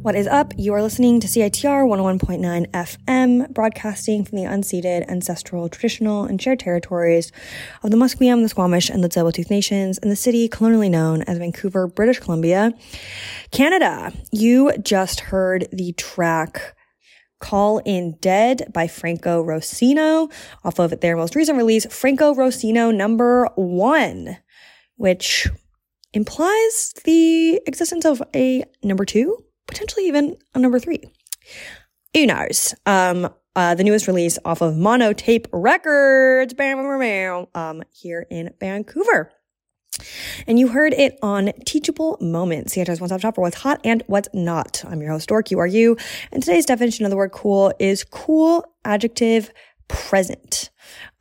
What is up? You are listening to CITR 101.9 FM, broadcasting from the unceded, ancestral, traditional, and shared territories of the Musqueam, the Squamish, and the Tsleil-Waututh Nations in the city colonially known as Vancouver, British Columbia, Canada. You just heard the track Call in Dead by Franco Rossino off of their most recent release, Franco Rossino #1, which implies the existence of a #2. Potentially even a #3. Who knows? The newest release off of Monotape Records, here in Vancouver. And you heard it on Teachable Moments, CITR's one-stop shop for what's hot and what's not. I'm your host, Dork, you are you. And today's definition of the word cool is cool, adjective, present.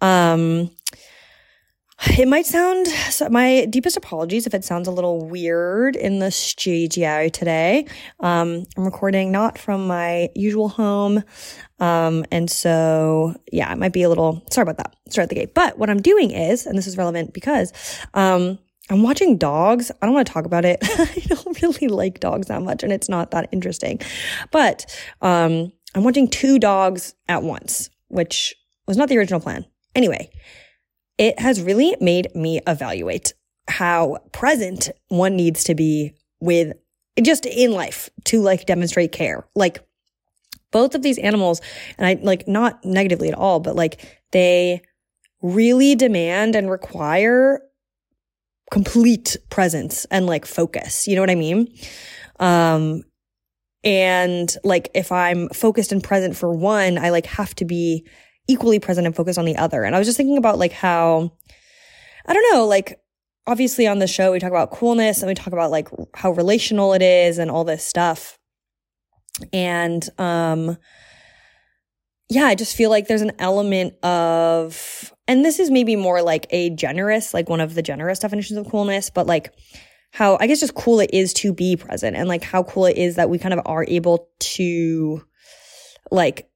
It might sound, so my deepest apologies if it sounds a little weird in the studio today. I'm recording not from my usual home. And so, yeah, it might be a little, sorry about that, start the gate. But what I'm doing is, and this is relevant because, I'm watching dogs. I don't want to talk about it. I don't really like dogs that much and it's not that interesting. But, I'm watching 2 dogs at once, which was not the original plan. Anyway, it has really made me evaluate how present one needs to be with just in life to like demonstrate care. Like both of these animals, and I like not negatively at all, but like they really demand and require complete presence and like focus. You know what I mean? And like if I'm focused and present for one, I like have to be equally present and focused on the other. And I was just thinking about like how, I don't know, like obviously on the show, we talk about coolness and we talk about like how relational it is and all this stuff. And, yeah, I just feel like there's an element of, and this is maybe more like a generous, like one of the generous definitions of coolness, but like how, I guess just cool it is to be present and like how cool it is that we kind of are able to like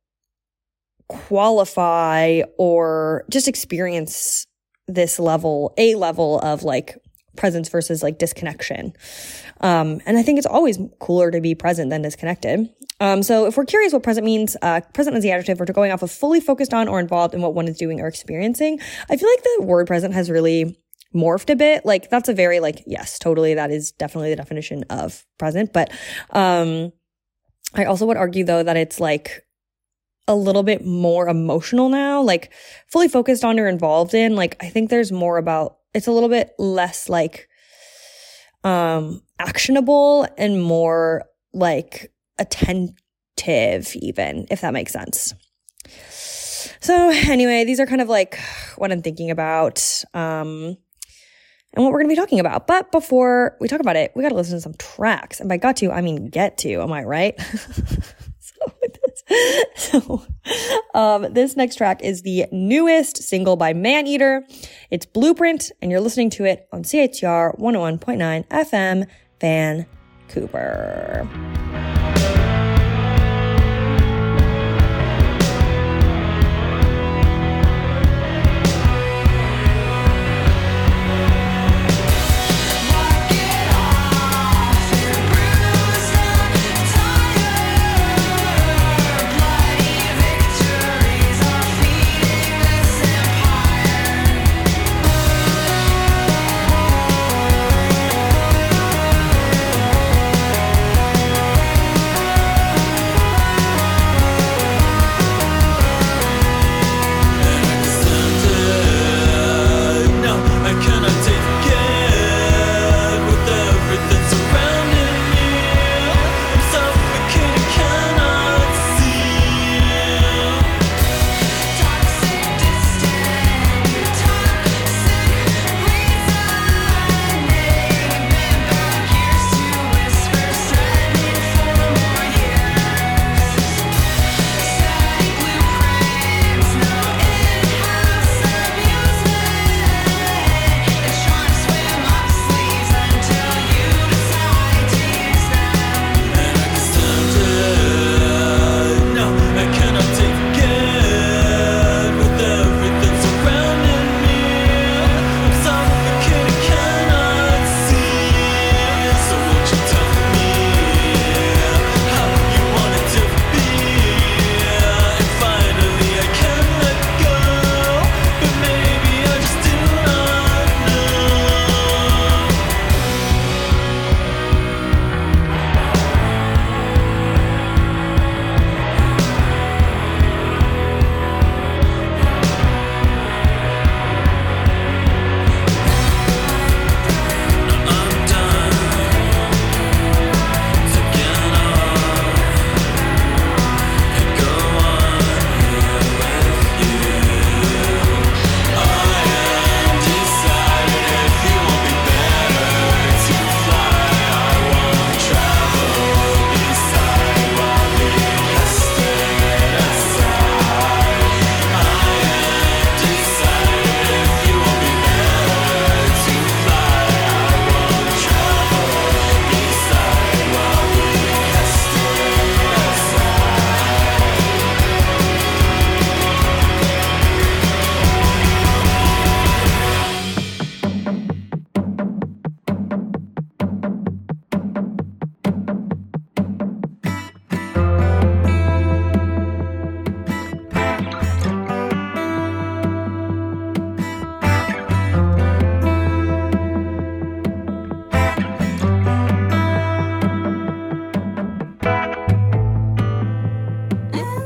qualify or just experience this level, a level of like presence versus like disconnection. And I think it's always cooler to be present than disconnected. So if we're curious what present means, present is the adjective we're going off of fully focused on or involved in what one is doing or experiencing. I feel like the word present has really morphed a bit. Like that's a very like, yes, totally. That is definitely the definition of present. But, I also would argue though that it's like a little bit more emotional now, like fully focused on or involved in. Like I think there's more about, it's a little bit less like, actionable and more like attentive even, if that makes sense. So anyway, these are kind of like what I'm thinking about, and what we're going to be talking about. But before we talk about it, we got to listen to some tracks. And by got to, I mean get to. Am I right? This next track is the newest single by Maneater. It's Blueprint, and you're listening to it on CITR 101.9 FM, Vancouver.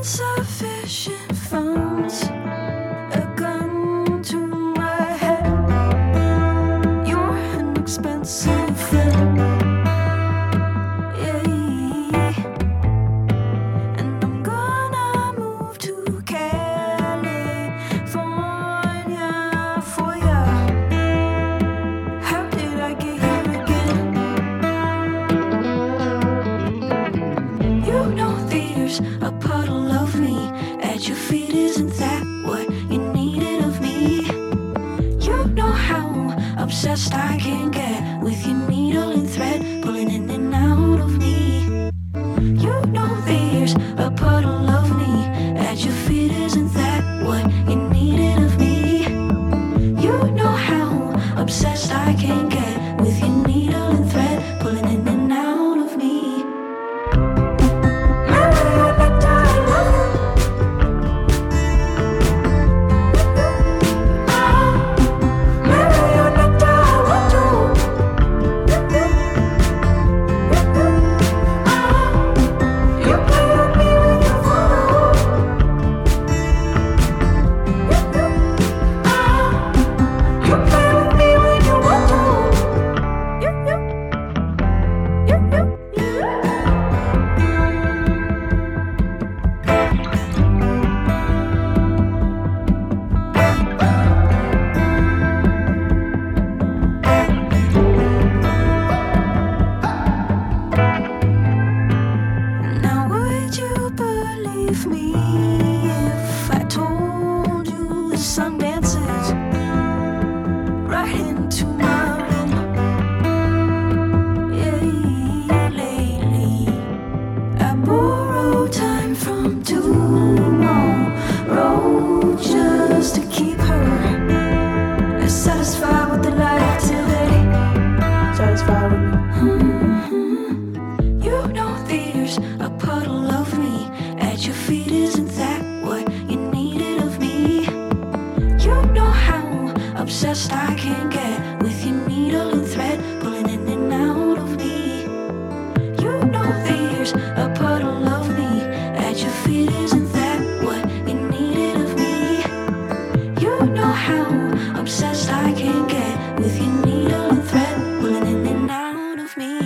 insufficient funds, a gun to my head. You're an expensive friend, yeah. And I'm gonna move to California for ya. How did I get here again? You know there's a puddle of me at your feet. Isn't that what you needed of me? You know how obsessed I can get with your needle and thread pulling in and out of me. You know there's a puddle of me at your feet. Isn't that what you needed of me? You know how obsessed I can get with your needle and thread pulling in and out of me. Now would you believe me if I told you the sun dances right into my room? Yeah, lately I borrow time from tomorrow just to keep her satisfied with the life today. Satisfied with me. You know there's a puddle of me at your feet. Isn't that what you needed of me? You know how obsessed I can get with your needle and thread pulling in and out of me. You know there's a puddle of me at your feet. Isn't that what you needed of me? You know how obsessed I can get with your needle and thread pulling in and out of me.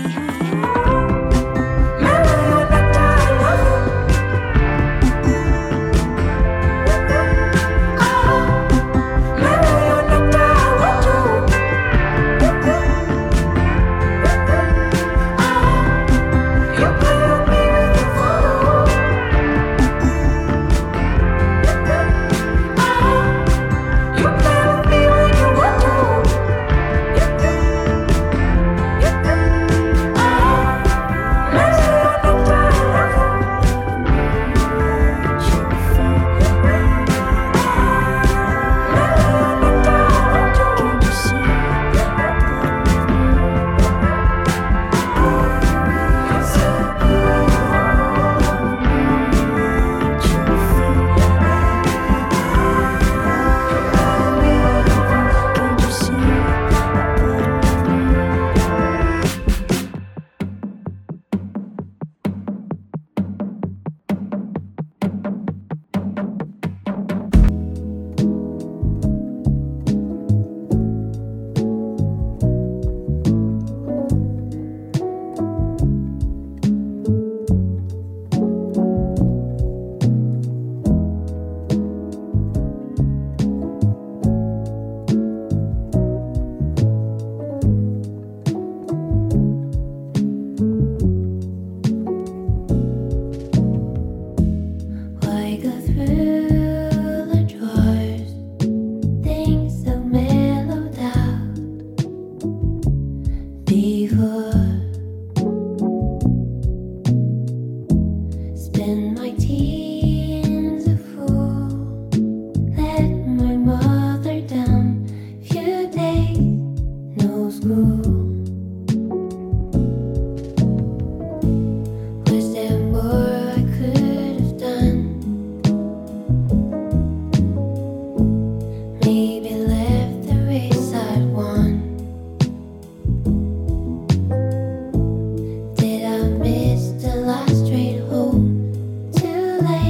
Did I miss the last train home too late?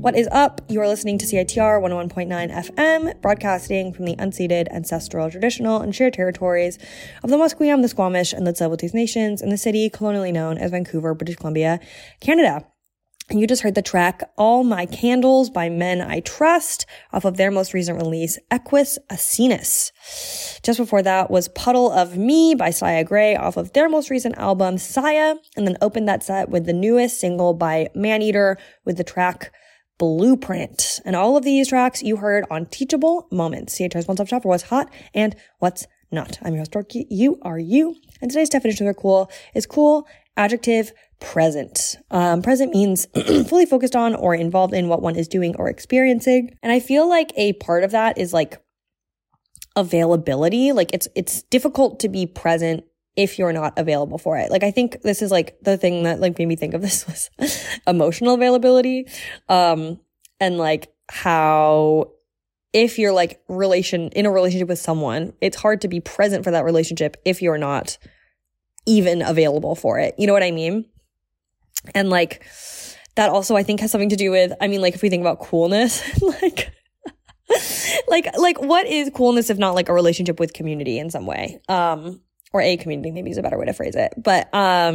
What is up? You are listening to CITR 101.9 FM, broadcasting from the unceded, ancestral, traditional, and shared territories of the Musqueam, the Squamish, and the Tsleil-Waututh Nations in the city colonially known as Vancouver, British Columbia, Canada. And you just heard the track All My Candles by Men I Trust off of their most recent release, Equus Asinus. Just before that was Puddle of Me by Saya Gray off of their most recent album, Saya, and then opened that set with the newest single by Maneater with the track Blueprint. And all of these tracks you heard on Teachable Moments, CITR's one-stop shop for what's hot and what's not. I'm your host, Dorky. You are you. And today's definition of cool is cool, adjective, present. Present means fully focused on or involved in what one is doing or experiencing. And I feel like a part of that is like availability. Like it's difficult to be present if you're not available for it. Like I think this is like the thing that like made me think of this was emotional availability. And like how if you're like in a relationship with someone, it's hard to be present for that relationship if you're not even available for it. You know what I mean? And like that also I think has something to do with, I mean, like if we think about coolness, like what is coolness if not like a relationship with community in some way? Or a community, maybe is a better way to phrase it. But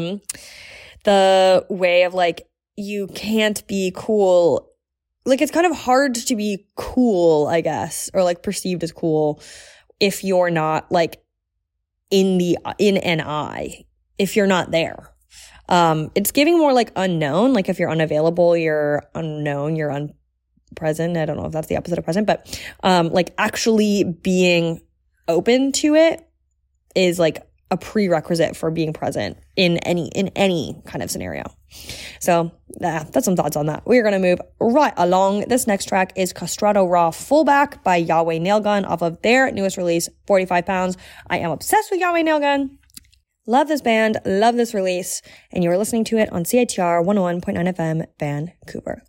the way of like, you can't be cool. Like it's kind of hard to be cool, I guess, or like perceived as cool if you're not like in an eye, if you're not there. It's giving more like unknown. Like if you're unavailable, you're unknown, you're unpresent. I don't know if that's the opposite of present, but like actually being open to it is like a prerequisite for being present in any kind of scenario. So that's some thoughts on that. We're going to move right along. This next track is Castrato Raw Fullback by Yahweh Nailgun off of their newest release, 45 Pounds. I am obsessed with Yahweh Nailgun. Love this band, love this release, and you are listening to it on CITR 101.9 FM, Vancouver.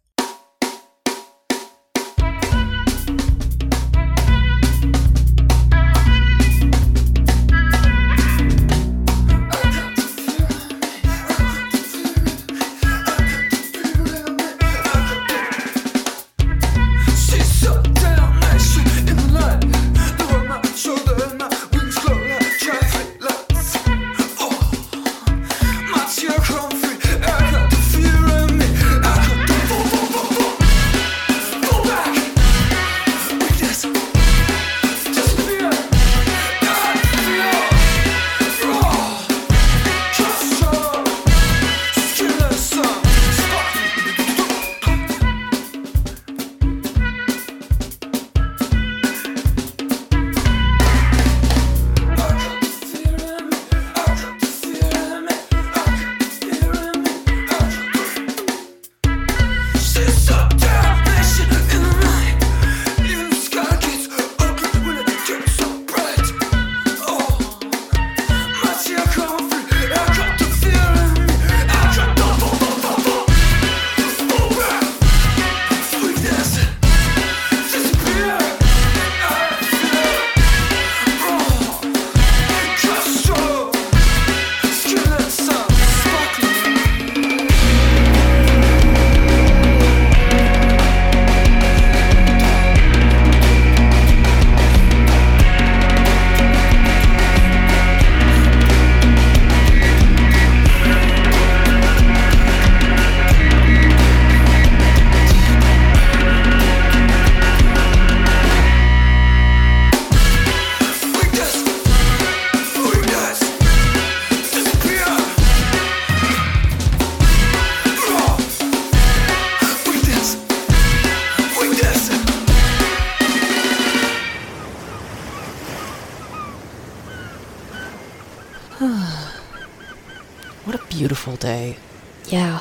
What a beautiful day. Yeah.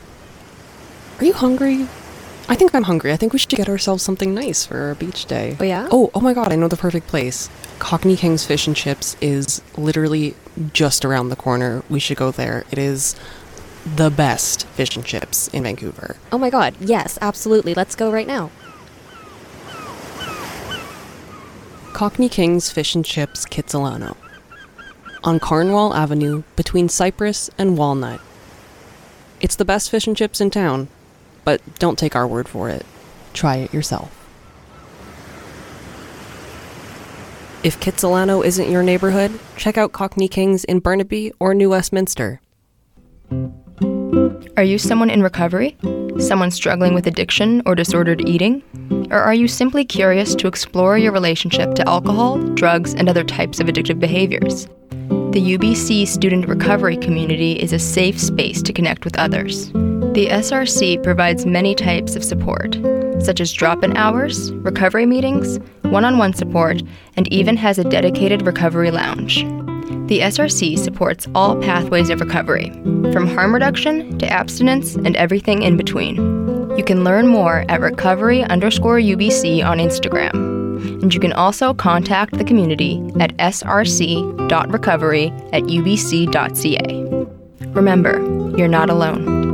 Are you hungry? I think I'm hungry. I think we should get ourselves something nice for our beach day. Oh, yeah? Oh my god, I know the perfect place. Cockney King's Fish and Chips is literally just around the corner. We should go there. It is the best fish and chips in Vancouver. Oh my god, yes, absolutely. Let's go right now. Cockney King's Fish and Chips, Kitsilano. On Cornwall Avenue, between Cypress and Walnut. It's the best fish and chips in town, but don't take our word for it. try it yourself. If Kitsilano isn't your neighborhood, check out Cockney Kings in Burnaby or New Westminster. Are you someone in recovery? Someone struggling with addiction or disordered eating? Or are you simply curious to explore your relationship to alcohol, drugs, and other types of addictive behaviors? The UBC student recovery community is a safe space to connect with others. The SRC provides many types of support, such as drop-in hours, recovery meetings, one-on-one support, and even has a dedicated recovery lounge. The SRC supports all pathways of recovery, from harm reduction to abstinence and everything in between. You can learn more at recovery_UBC on Instagram. And you can also contact the community at src.recovery@ubc.ca. Remember, you're not alone.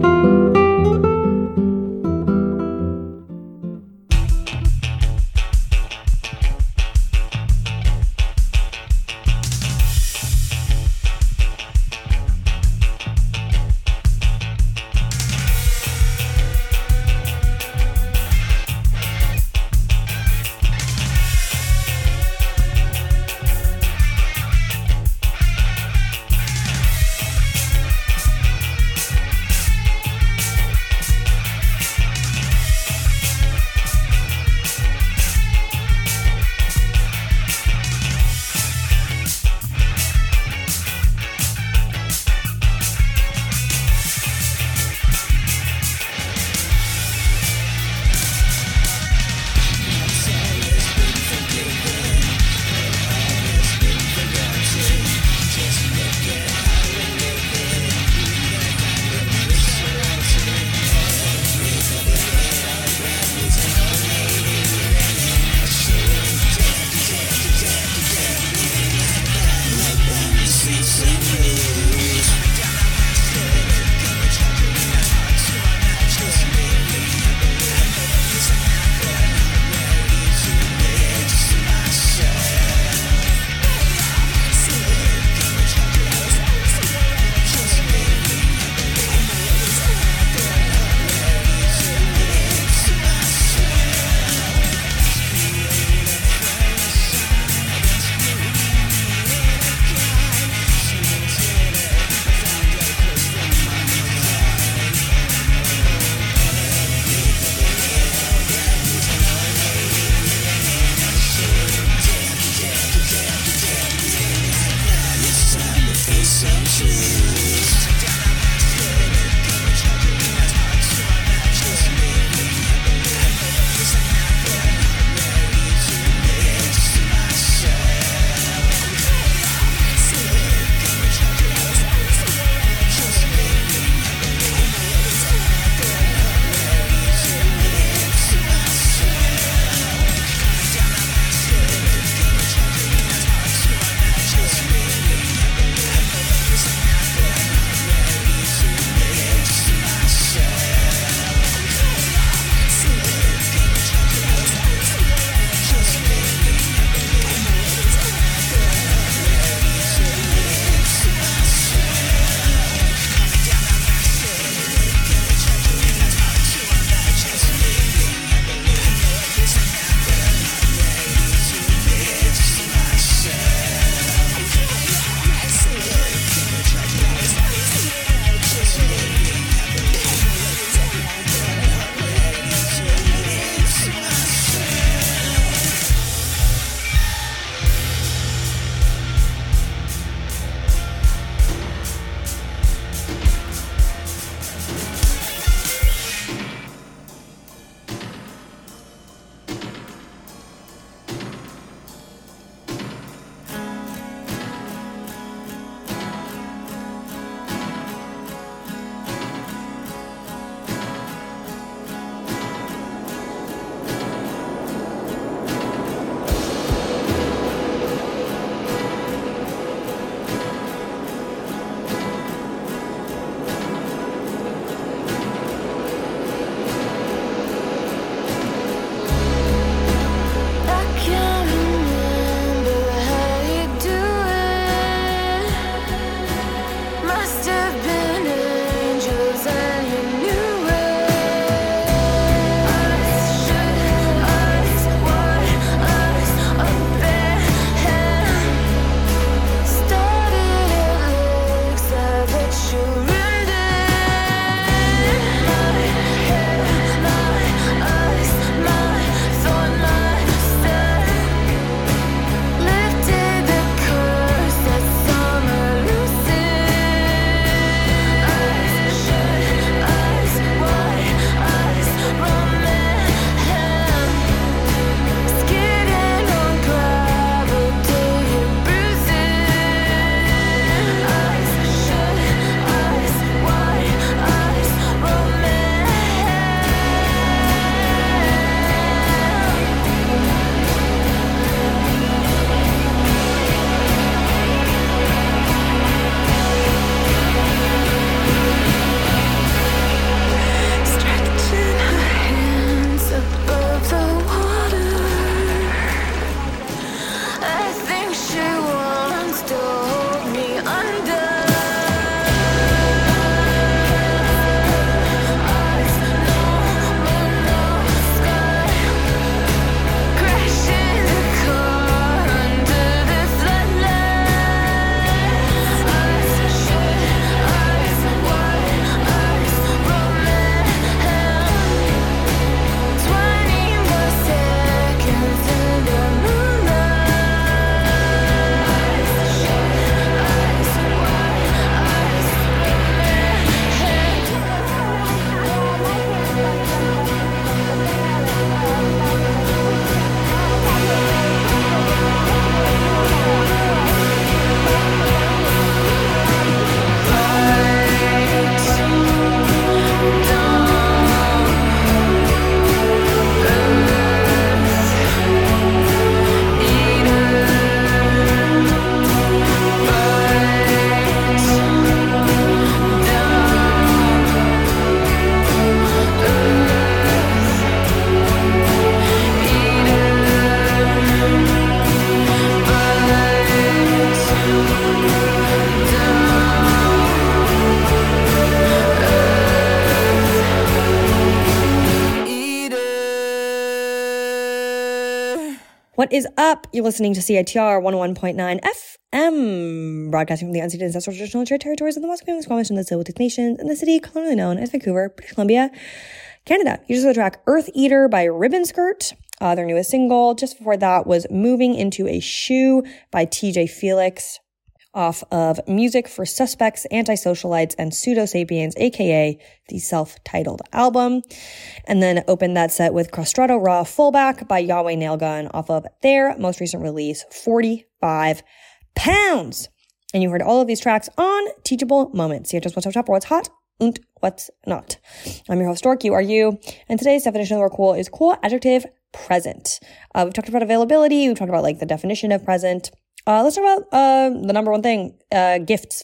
What is up? You're listening to CITR 101.9 FM, broadcasting from the unceded ancestral traditional territories of the Musqueam, Squamish, and the Tsleil-Waututh Nations in the city colonially known as Vancouver, British Columbia, Canada. You just heard the track Earth Eater by Ribbon Skirt, their newest single. Just before that was Moving Into a Shoe by TJ Felix, off of Music for Suspects, Antisocialites, and Pseudo-Sapiens, aka the self-titled album. And then opened that set with Crostrato Raw Fullback by Yahweh Nailgun off of their most recent release, 45 Pounds. And you heard all of these tracks on Teachable Moments. See just what's up, what's hot, and what's not. I'm your host, Dork, you are you. And today's definition of the word cool is cool adjective present. We've talked about availability. We've talked about like the definition of present. Let's talk about the number one thing, gifts.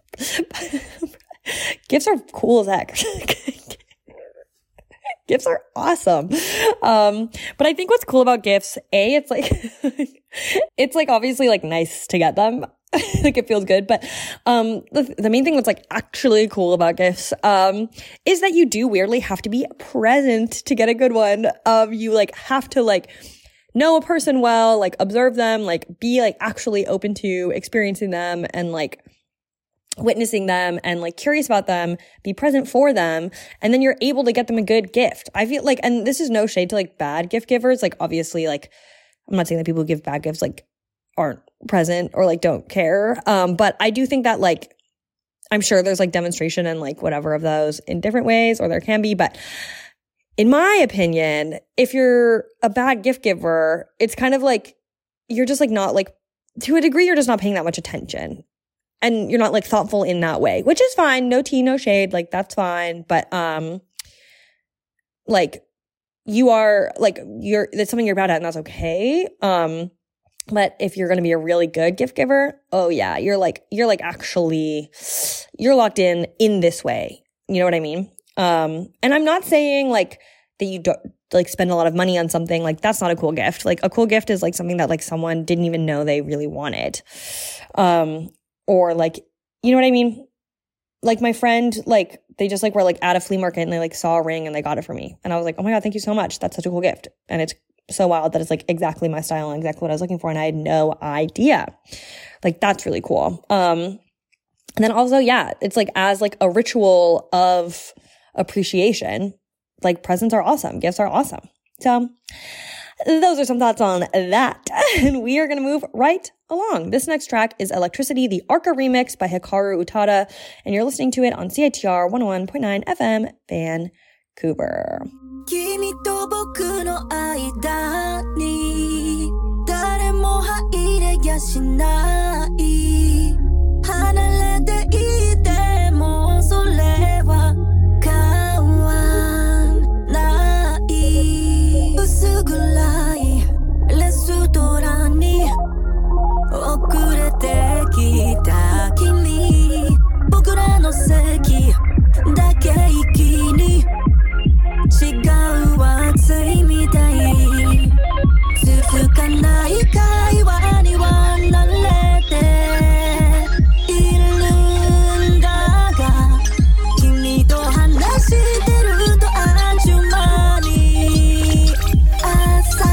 Gifts are cool as heck. Gifts are awesome. But I think what's cool about gifts, it's like, it's like obviously like nice to get them. Like it feels good. But the main thing that's like actually cool about gifts is that you do weirdly have to be present to get a good one. You like have to like know a person well, like observe them, like be like actually open to experiencing them and like witnessing them and like curious about them, be present for them, and then you're able to get them a good gift. I feel like, and this is no shade to like bad gift givers, like obviously like I'm not saying that people who give bad gifts like aren't present or like don't care, but I do think that like I'm sure there's like demonstration and like whatever of those in different ways, or there can be, but in my opinion, if you're a bad gift giver, it's kind of like you're just like not like, to a degree, you're just not paying that much attention. And you're not like thoughtful in that way, which is fine. No tea, no shade. Like that's fine. But like you are like that's something you're bad at, and that's okay. But if you're gonna be a really good gift giver, oh yeah, you're like actually you're locked in this way. You know what I mean? And I'm not saying like that you don't like spend a lot of money on something. Like that's not a cool gift. Like a cool gift is like something that like someone didn't even know they really wanted. Or like, you know what I mean? Like my friend, like they just like were like at a flea market and they like saw a ring and they got it for me. And I was like, oh my God, thank you so much. That's such a cool gift. And it's so wild that it's like exactly my style and exactly what I was looking for. And I had no idea. Like that's really cool. And then also, yeah, it's like as like a ritual of appreciation, like presents are awesome, gifts are awesome. So those are some thoughts on that. And we are going to move right along. This next track is Electricity, the Arca remix by Hikaru Utada, and you're listening to it on CITR 101.9 FM Vancouver. 君と僕の間に誰も入れやしない離れていてもそれは変わんない薄暗いレストランに遅れてきた君僕らの席だけ一気に違う暑いみたい続かない会話には慣れているんだが君と話してるとあっちゅう間に朝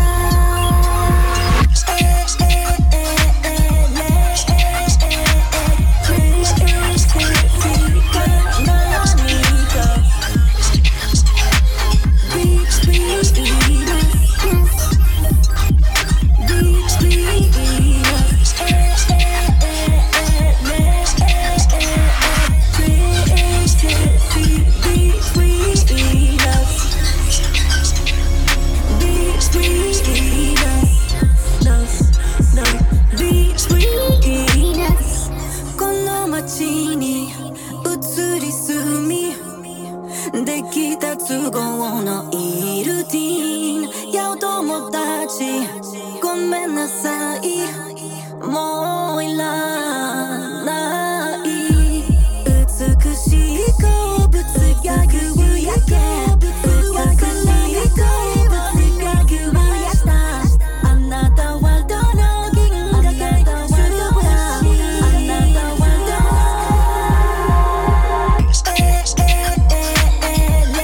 できた都合のいいルーティンやお友達ごめんなさいもういらない美しい好物が夕焼け美しい好物が夕焼けあなたはどの銀河系とはどうだあなたはどの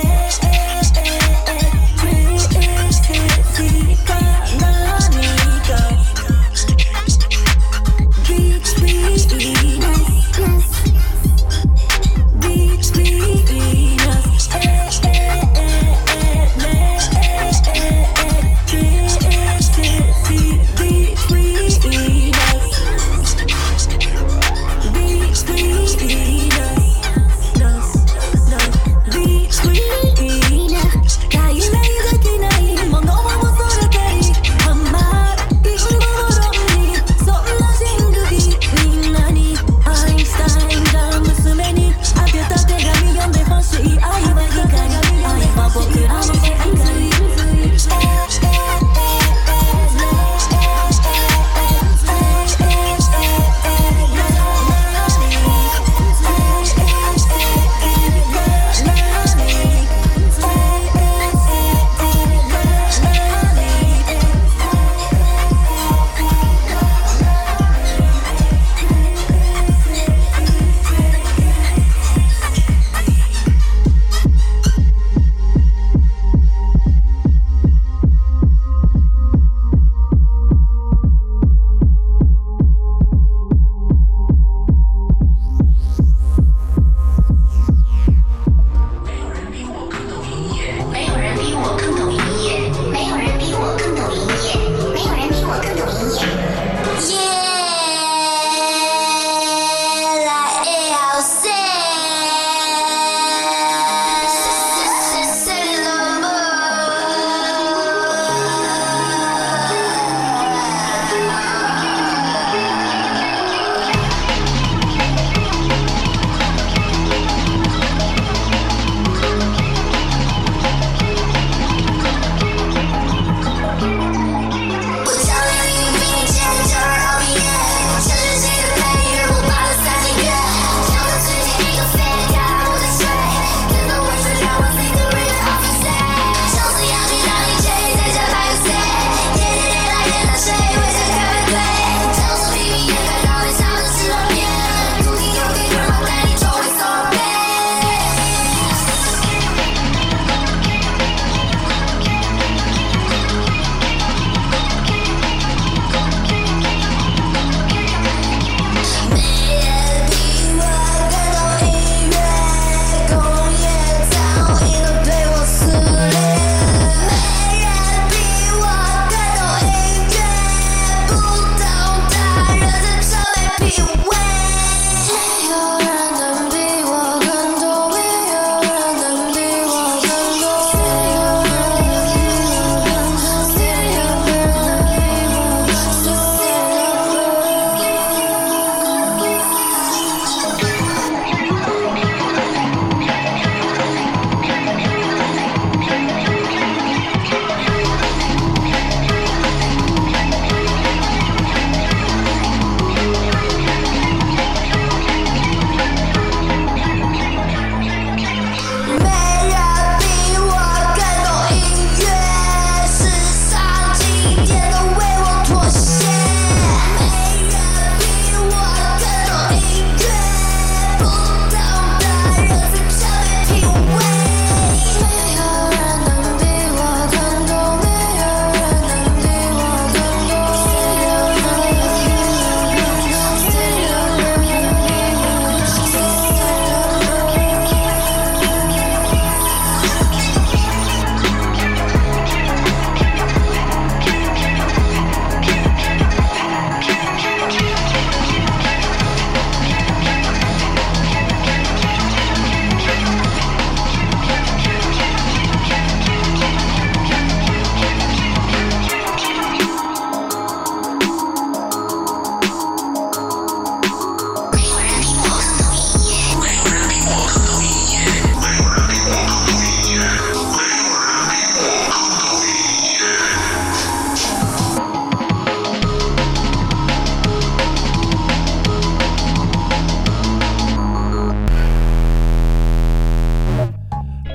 Beach,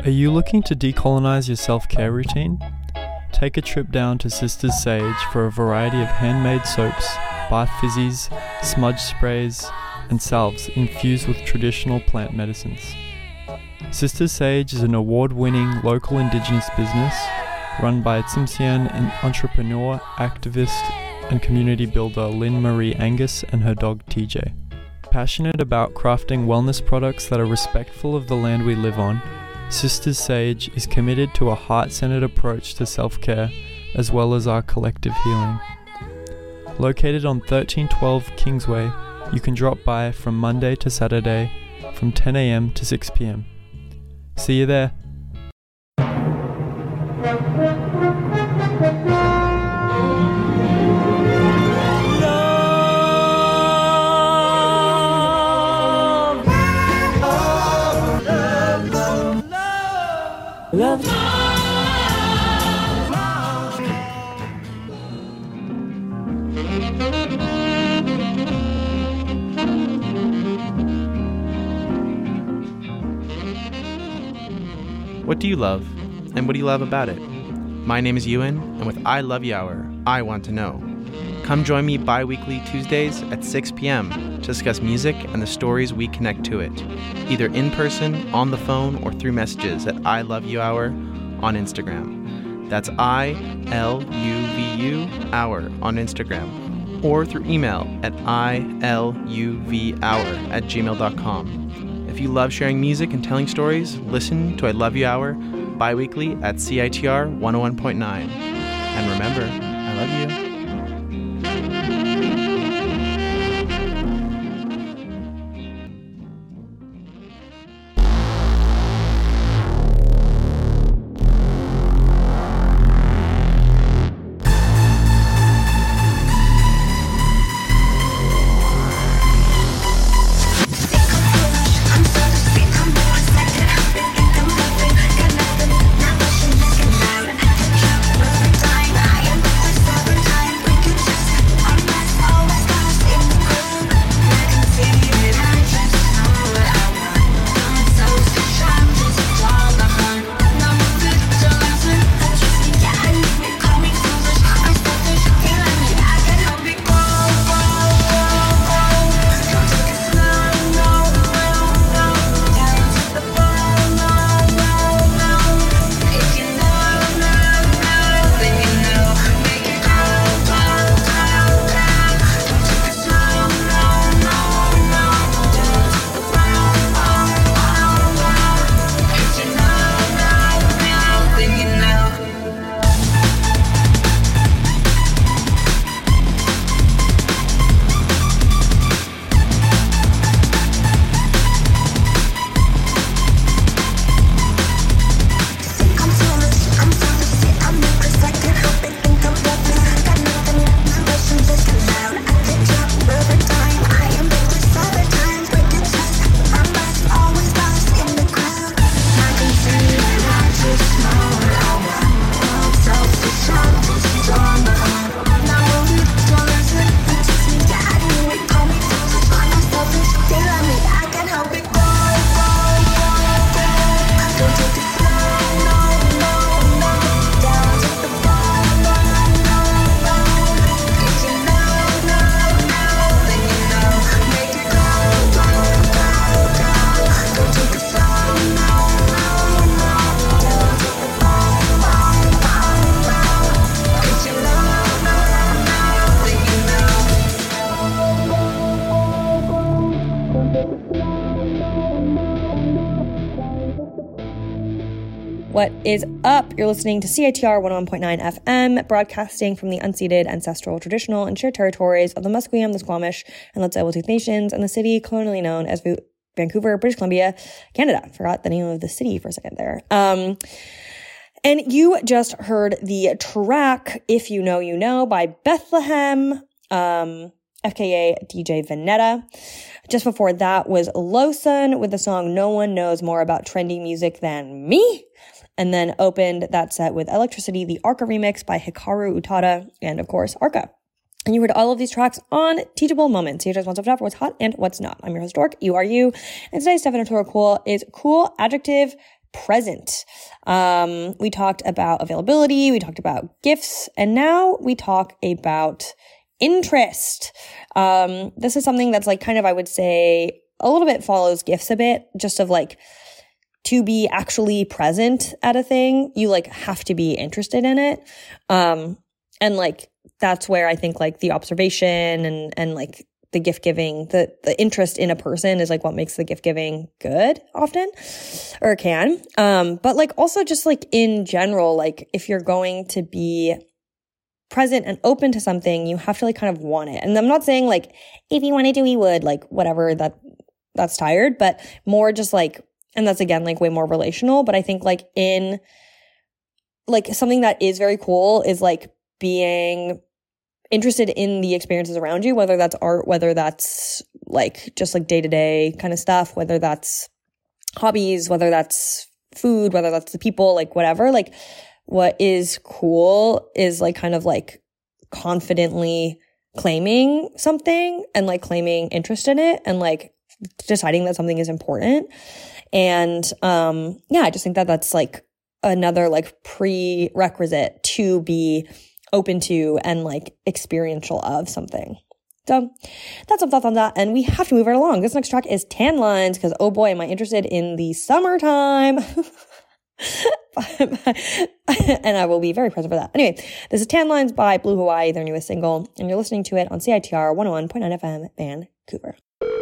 Are you looking to decolonize your self-care routine? Take a trip down to Sisters Sage for a variety of handmade soaps, bath fizzies, smudge sprays, and salves infused with traditional plant medicines. Sisters Sage is an award-winning local Indigenous business run by Tsimshian entrepreneur, activist, and community builder Lynn Marie Angus and her dog TJ. Passionate about crafting wellness products that are respectful of the land we live on, Sisters Sage is committed to a heart-centered approach to self-care as well as our collective healing. Located on 1312 Kingsway, you can drop by from Monday to Saturday from 10 a.m. to 6 p.m. See you there. What do you love, and what do you love about it? My name is Ewan, and with I Love You Hour, I want to know. Come join me bi-weekly Tuesdays at 6 p.m. to discuss music and the stories we connect to it, either in person, on the phone, or through messages at I Love You Hour on Instagram. That's ILUVU Hour on Instagram, or through email at iluvhour@gmail.com. If you love sharing music and telling stories, listen to I Love You Hour bi-weekly at CITR 101.9. And remember, I love you. What is up? You're listening to CITR 101.9 FM, broadcasting from the unceded, ancestral, traditional, and shared territories of the Musqueam, the Squamish, and the Tsleil-Waututh Nations, and the city colonially known as Vancouver, British Columbia, Canada. Forgot the name of the city for a second there. And you just heard the track, If You Know, You Know, by Bethlehem, FKA DJ Veneta. Just before that was Losun with the song No One Knows More About Trendy Music Than Me. And then opened that set with Electricity, the Arca remix by Hikaru Utada, and of course, Arca. And you heard all of these tracks on Teachable Moments. CHS One Stop Shop for what's hot and what's not. I'm your host, Dork. You are you. And today's definitorial cool is cool, adjective, present. We talked about availability, we talked about gifts, and now we talk about interest. This is something that's like kind of, I would say, a little bit follows gifts a bit, just of like, to be actually present at a thing, you like have to be interested in it. And like, that's where I think like the observation and like the gift giving, the interest in a person is like what makes the gift giving good often, or can. But like also just like in general, like if you're going to be present and open to something, you have to like kind of want it. And I'm not saying like, if you wanted to, we would, like whatever, that's tired, but more just like, and that's again like way more relational. But I think like in like something that is very cool is like being interested in the experiences around you, whether that's art, whether that's like just like day-to-day kind of stuff, whether that's hobbies, whether that's food, whether that's the people, like whatever. Like what is cool is like kind of like confidently claiming something and like claiming interest in it and like deciding that something is important. And yeah, I just think that that's like another like prerequisite to be open to and like experiential of something. So that's some thoughts on that. And we have to move right along. This next track is Tan Lines because, oh boy, am I interested in the summertime. And I will be very present for that. Anyway, this is Tan Lines by Blue Hawaii, their newest single. And you're listening to it on CITR 101.9 FM, Vancouver.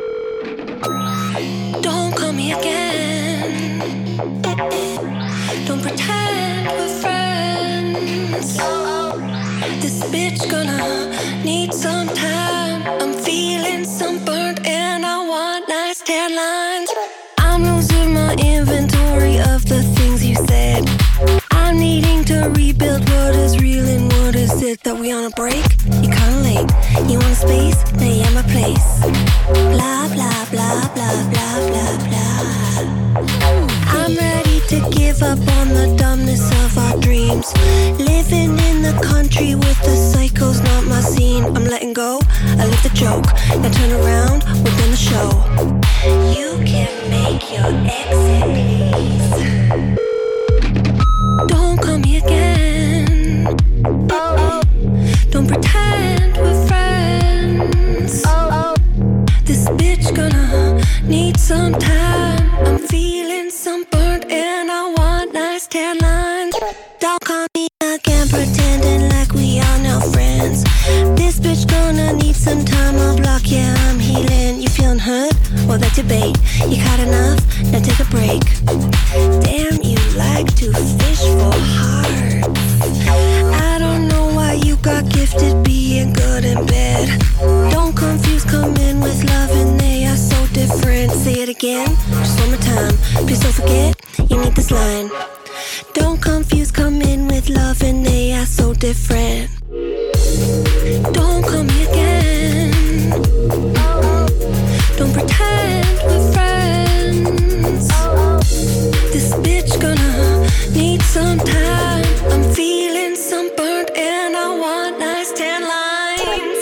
Don't call me again. Don't pretend we're friends. This bitch gonna need some time. I'm feeling sunburned and I want nice tan lines. I'm losing my inventory of the things you said. I'm needing to rebuild what is real and what is it that we on a break. You're kinda late. You want space? Now you're at my place. Blah blah blah blah blah blah blah. I'm ready to give up on the dumbness of our dreams. Living in the country with the psychos, not my scene. I'm letting go, I left the joke. Now turn around, we're done the show. You can make your exit, please. Don't call me again. Oh, don't pretend we're friends. Oh, this bitch gonna need some time. I'm feeling sunburned and I want nice tan lines. Don't call me again, pretending like we are now friends. This bitch gonna need some time. I'll block, yeah, I'm healing. You feeling hurt? Well, that's your bait. You caught enough? Now take a break. Damn, you like to fish for hearts. I don't know why you got gifted being good in bed. Don't confuse coming with love and they are so different. Say it again, just one more time. Please don't forget, you need this line. Don't confuse coming with love and they are so different. Don't call me again. Don't pretend we're friends. This bitch gonna need some time. I'm feeling sunburned and I want nice tan lines.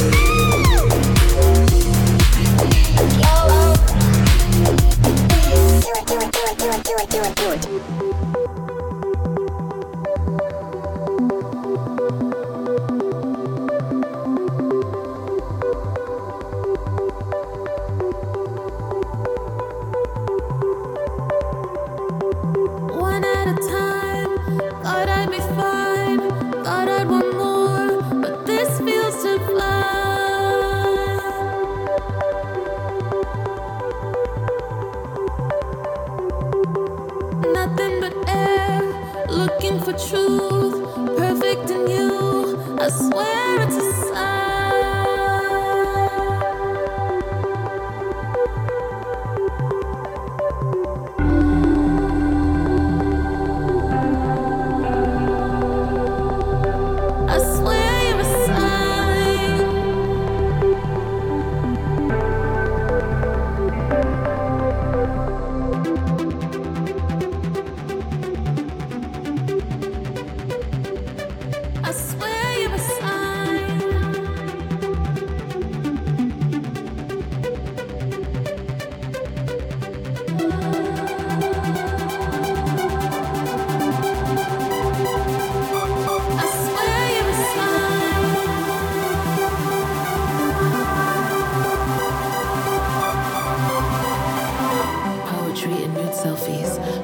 Do it. One at a time, thought I'd be fine, thought I'd want more, but this feels too fly. Nothing but air, looking for truth, perfect in you, I swear it's a sign. I swear you're a sign.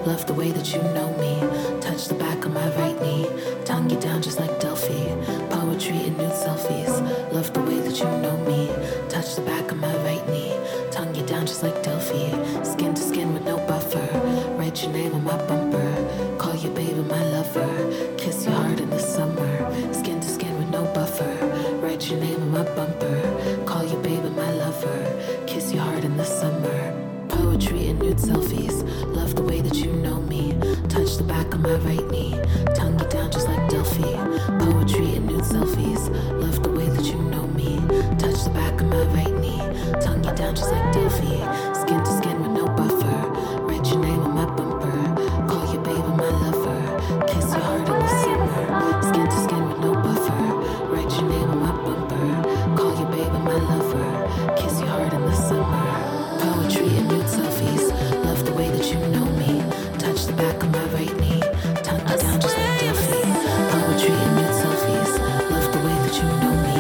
Love the way that you know me. Touch the back of my right knee. Tongue you down just like Delphi. Poetry and nude selfies. Love the way that you know me. Touch the back of my right knee. Tongue you down just like Delphi. Skin to skin with no buffer. Write your name on my bumper. Call you baby my lover. Kiss your heart in the summer. Skin to skin with no buffer. Write your name on my bumper. Call you baby my lover. Kiss your heart in the summer. Poetry and nude selfies. Love the way that you know me. Touch the back of my right knee. Tongue you down just like Delphi. Poetry and nude selfies. Love the way that you know me. Touch the back of my right knee. Tongue you down just like Delphi. Skin to skin with no buffer. Write your name on my bumper. Call you baby my lover. Kiss your heart in the summer. Skin to skin with no buffer. Write your name on my bumper. Call you baby my lover. Kiss your heart in the summer. Poetry and nude selfies. Love the way that you know me. Touch the back of my right knee. Tongue you down just like Delphi. Poetry and nude selfies. Love the way that you know me.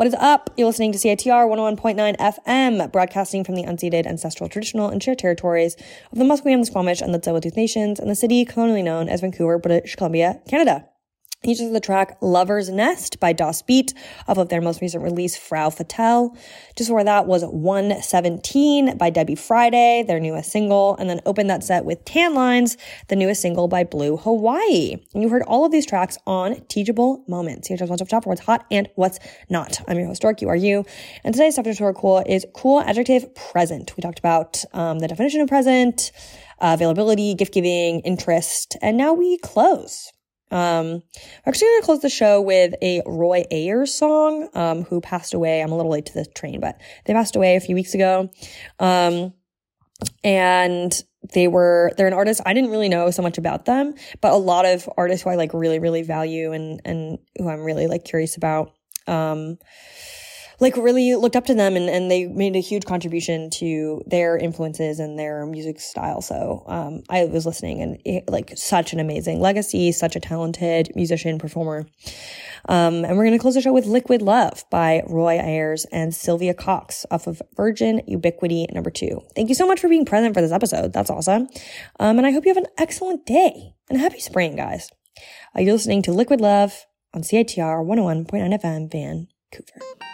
What is up? You're listening to CITR 101.9 FM, broadcasting from the unceded, ancestral, traditional, and shared territories of the Musqueam, the Squamish, and the Tsleil-Waututh Nations, and the city colonially known as Vancouver, British Columbia, Canada. Features the track Lover's Nest by Das Beat off of their most recent release, Frau Fatale. Just before that was 117 by Debbie Friday, their newest single, and then opened that set with Tan Lines, the newest single by Blue Hawaii. And you heard all of these tracks on Teachable Moments. Here's what's up top for what's hot and what's not. I'm your host, Dork, you are you. And today's Stuff to Cool is cool adjective present. We talked about the definition of present, availability, gift giving, interest, and now we close. We're actually going to close the show with a Roy Ayers song, who passed away. I'm a little late to the train, but they passed away a few weeks ago. And they're an artist. I didn't really know so much about them, but a lot of artists who I like really, really value and who I'm really like curious about, like really looked up to them and they made a huge contribution to their influences and their music style. So, I was listening and like such an amazing legacy, such a talented musician, performer. And we're going to close the show with Liquid Love by Roy Ayers and Sylvia Cox off of Virgin Ubiquity #2. Thank you so much for being present for this episode. That's awesome. And I hope you have an excellent day and happy spring, guys. You're listening to Liquid Love on CITR 101.9 FM, Vancouver.